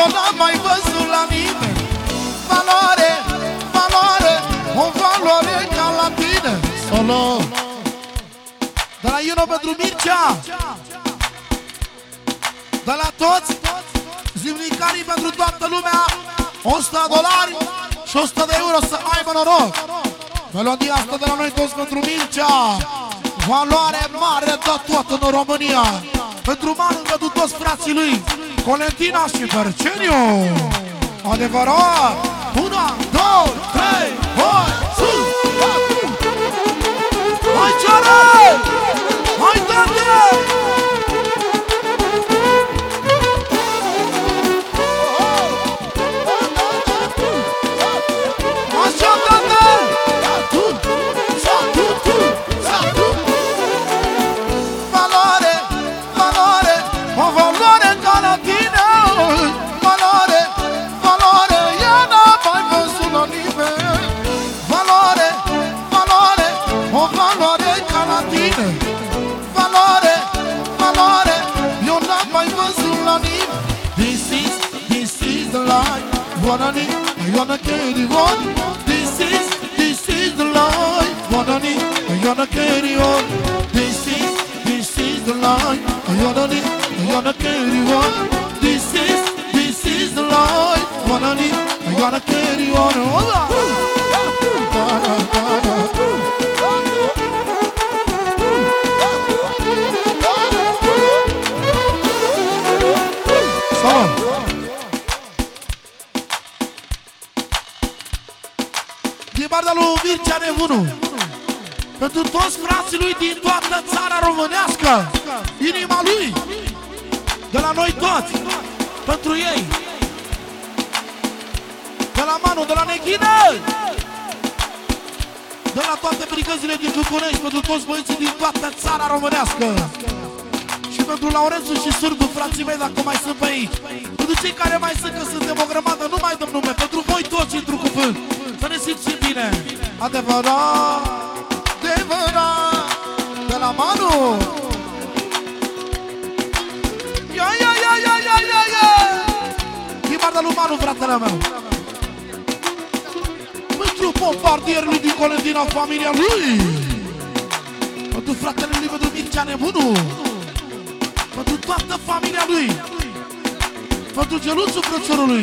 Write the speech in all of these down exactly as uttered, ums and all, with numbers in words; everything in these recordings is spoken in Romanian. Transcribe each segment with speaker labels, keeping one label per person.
Speaker 1: eu n-am mai văzut la nimeni. Valoare, valoare, o valoare ca la tine. Solo de la Ino pentru Mircea, de la toți zilnicarii pentru toată lumea, o sută de dolari și o sută de euro să aibă noroc. Melodia asta de la noi toți pentru Mircea, valoare mare de tot în România. Pentru Manu, pentru toți frații lui Colentina și Berceniu. Adevărat! Una, două, trei, hai, sus! Hai, ceară! Hai, tante! Așa, tante! Valoare, valoare, o valoare ca la tine. Valoare, valoare, eu n-am mai văzut la nimeni. Valoare, valoare, o valoare ca la tine. Valoare, valoare, eu n-am mai văzut la nimeni. This is, this is the life, wanna need, I wanna carry on. This is, this is the life, wanna need, I wanna carry on. This is, this is the life, I wanna need, I wanna carry on. This is, this is the life, wanna need, I wanna carry on. Din partea lui Mircea Nebunul, pentru toți frații lui din toată țara românească, inima lui, de la noi toți, pentru ei, de la Manu, de la Neghină, de la toate brigăzile din București, pentru toți băieții din toată țara românească. Și pentru Laurențu și Sârdu, frații mei, dacă mai sunt pe aici. Pentru cei care mai sunt, că suntem o grămadă, nu mai dăm nume. Pentru voi toți, într-un cuvânt, să ne simțim bine. Adevărat, adevărat, de la Manu. Ia, ia, ia, ia, ia, ia, ia. Din partea lui Manu, fratele meu. Pentru bombardierul din Colentina, familia lui. Pentru fratele lui, pentru Mircea Nebunul. Pentru toată familia lui. Pentru geluțul frățiorului.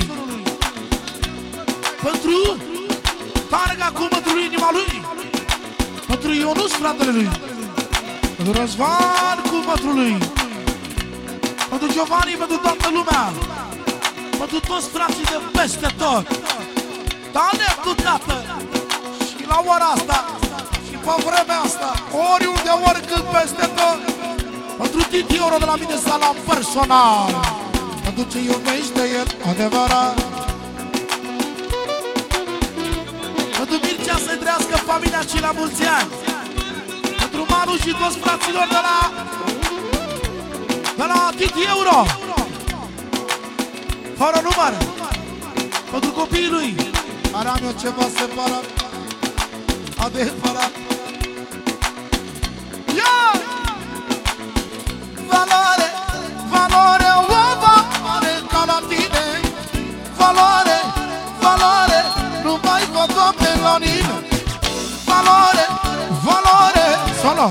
Speaker 1: Pentru Targa cu mătrul inima lui. Pentru Ionuț, fratele lui. Pentru Răzvan cu mătrul lui. Pentru Giovanni, pentru toată lumea. Pentru toți frații de peste tot. Dane cu tată. Și la ora asta și pe vremea asta, oriunde, oricând, peste tot. Pentru Titi Oro de la mine salam personal. Pentru ce iubește el, adevărat. Pentru Mircea să-i trăiască familia și la mulți ani. Pentru Manu și toți fraților de la De la Titi Euro, fără număr. Pentru copiii lui. Are am eu ceva separat, adevărat. Yeah! Valoare, valoare, o valoare ca la tine. Valoare, valoare, nu mai văd oameni la nimeni. Valoare, valoare. Solo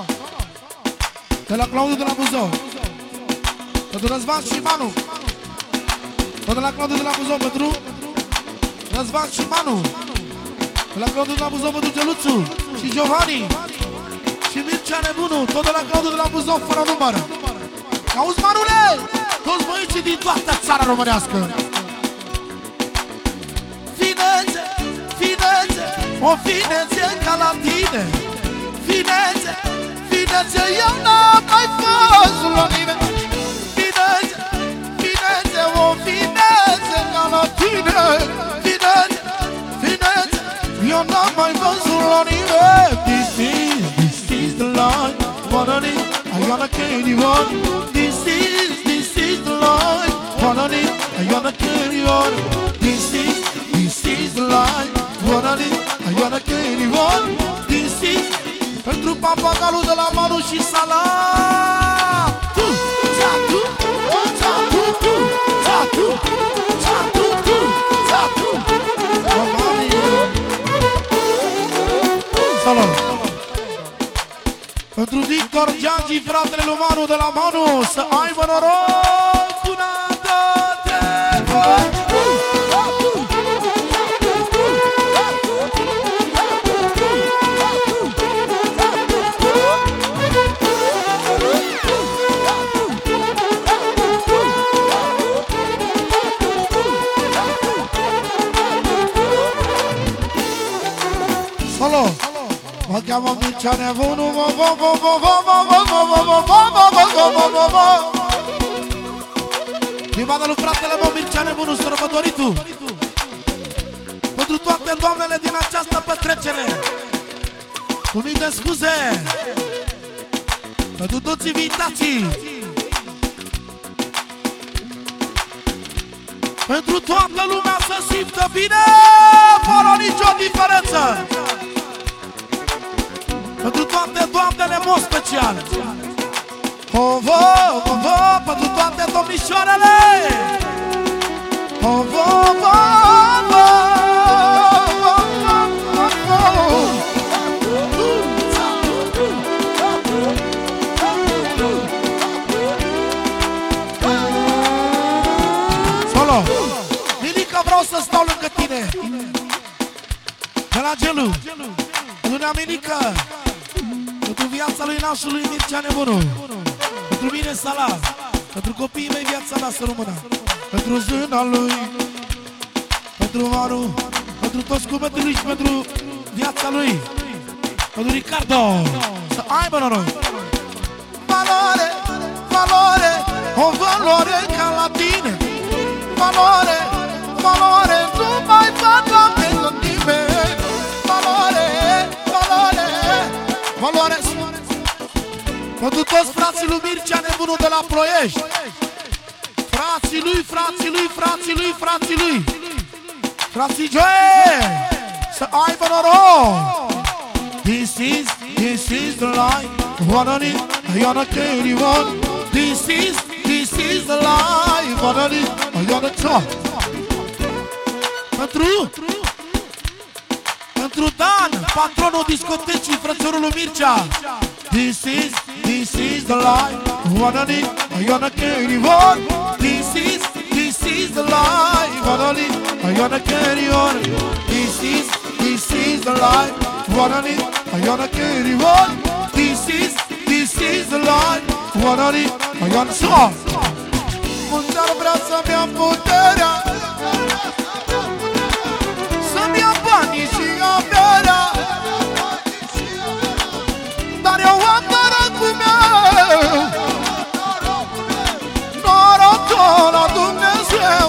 Speaker 1: de la Claudiu de la Buzău, pentru Răzvan și Manu. Tot de la Claudiu de la Buzău, pentru Răzvan și Manu. De la Claudiu de la Buzău, pentru Geluțu și Giovanni și Mircea Nebunul. Tot de la Claudiu de la Buzău, fără număr. Auzi, Manule? Toți băieții din toată țara românească. Finețe, finețe, o finețe ca la tine. Finețe, finețe, eu n-am mai văzut la nimeni. Finețe, finețe, o finețe ca la tine. Finețe, finețe, eu n-am mai văzut la nimeni. This is, this is the life, wanna need, I wanna carry on. This is, this is the life, wanna need, I wanna carry on. This is, this is the life, wanna need, I wanna carry on. This is, pentru papagalul de la Manu și Salam. Tu, ta, tu, ta, tu, tu, ta, tu. Victor Giangi, fratele lui Manu de la Manu. Să aibă noroc cu nată trebuie. Solo, mă cheamă Mircea Nebunu. Prima de lui fratele meu Mircea Nebunu, sărbătoritul. Pentru toate doamnele din această petrecere, cu mii de scuze, pentru toți invitații, pentru toată lumea să simtă bine, fără nicio diferență. Pentru toate doamnele, în mod special. O, vo, o, vo, pentru toate domnișoarele. O, vo, vo, vo, Solo, Milica, vreau să stau lângă tine. De la Gelu, Luna Milica, pentru viața lui nașului Mircea Nebunu, pentru mine Sala, pentru copiii mei viața mea să rămână, pentru zâna lui, pentru Maru, pentru toți cuvântul lui și pentru viața lui, pentru Ricardo, să aibă noroc. Valoare, valoare, o valoare ca la tine. Valoare, valoare, nu mai valoare pentru nimeni. Valoare, valoare, valoare. Pentru toți frații lui Mircea Nebunu de la Ploiești, frații lui, frații lui, frații lui, frații lui, frații Joe, să aibă noroc. This is, this is the life, wanna need, I wanna carry on. This is, this is the life, wanna need, I wanna talk. Pentru, pentru Dan, patronul discotecii, frățărul lui Mircea. This is, this is the life, wanna need, I wanna carry on. This is, this is the life, wanna need, I wanna carry on. This is, this is the life, wanna need, I wanna carry on. This is, this is the life, wanna need, I wanna song. Mulți ar vrea să-mi ia puterea, să-mi ia banii și averea, dar eu am norocul meu, norocul la Dumnezeu.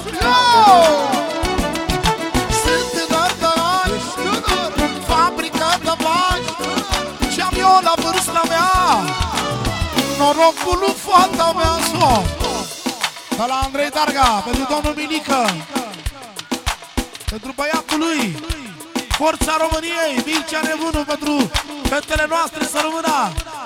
Speaker 1: Sunt tânăr de ani, fabrică de bani, și-am eu la vârsta mea norocul lui fata mea. De la Andrei Darga, pentru domnul Milică, pentru băiatul lui, Forța României, Mircea Nebunu, pentru fetele noastre să rămână.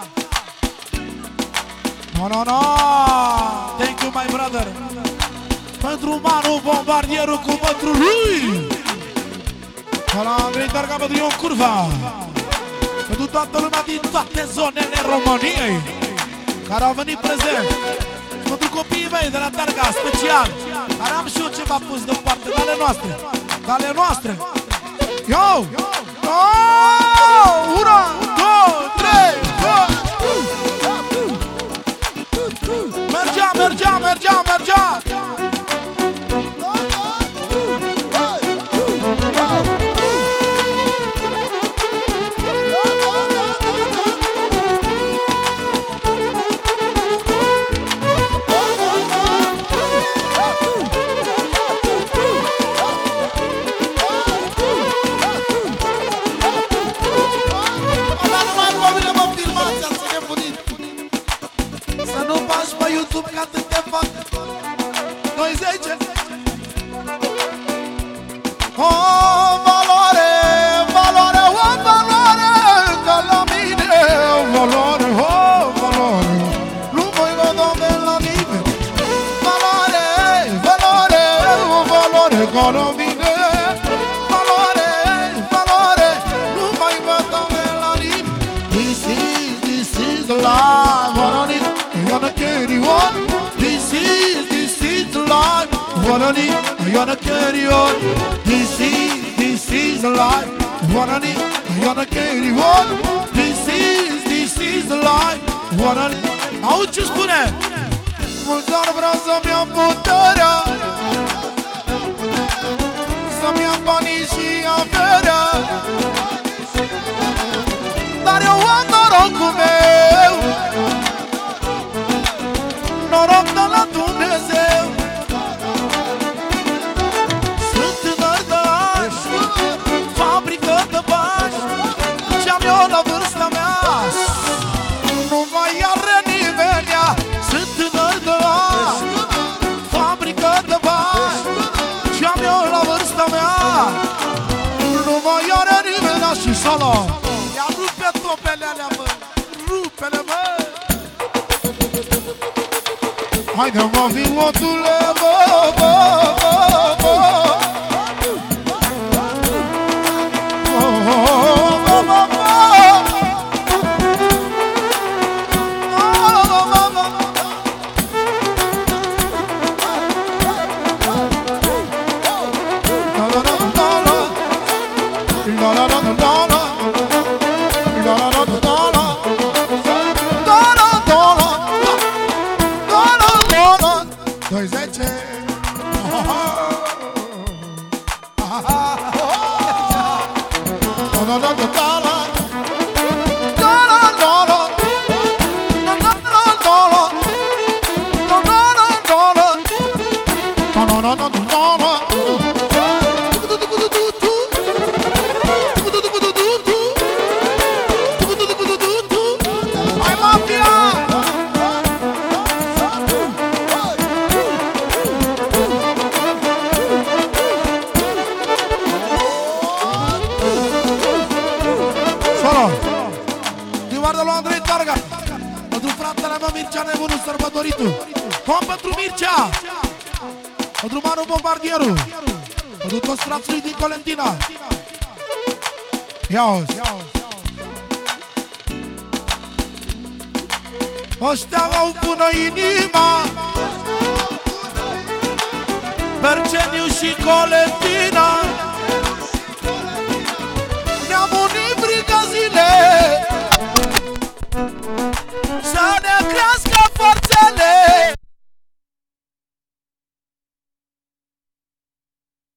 Speaker 1: No, no, no! Thank you, my brother! Pentru Manu, bombardierul cu bătrul lui! De la Andrei Darga, pentru Ion Curva! Pentru toată lumea din toate zonele României care au venit prezent! Pentru copiii mei de la Darga, special, care am și eu ceva pus deoparte, de ale noastre, de ale noastre. Yo! Yo! Una, două, trei, mergea, mergea, mergea, mergea! Ca să te fac noi zece. O valoare, valoare, o valoare ca la mine. O valoare, o valoare, nu voi vedea de la nimeni. Valoare, valoare, o valoare ca la mine. Valoare, valoare, nu mai vedea de la nimeni. This is, this is the life. Wanani, I wanna carry on. This is, this is the life. Wanani, I wanna carry on. This is, this is the life. Wanani, auzi ce spune? Mulți ani vreau să-mi iau puterea, să-mi iau banii și averea, dar eu am norocul meu, noroc de la Dumnezeu. Sunt tânăr de ani, fabrică de bani, ce-am eu la vârsta mea nu mai are nimeni. Sunt tânăr de ani, fabrică de bani, ce-am eu la vârsta mea nu mai are nimeni. Și solo ia rupe topele alea, mă, rupele, mă. Haide, mă, vin motule, bă, bă, bă, bă. Bă, bă, bă, bă. Pentru Manu Bombardierul, pentru toți frații din Colentina. Ia-o-ți! Ăștia au bună inima, Berceniu și Colentina.